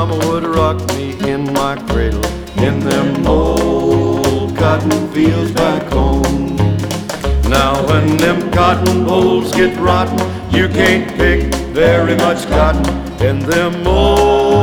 Mama would rock me in my cradle in them old cotton fields back home. Now when them cotton bolls get rotten, you can't pick very much cotton in them old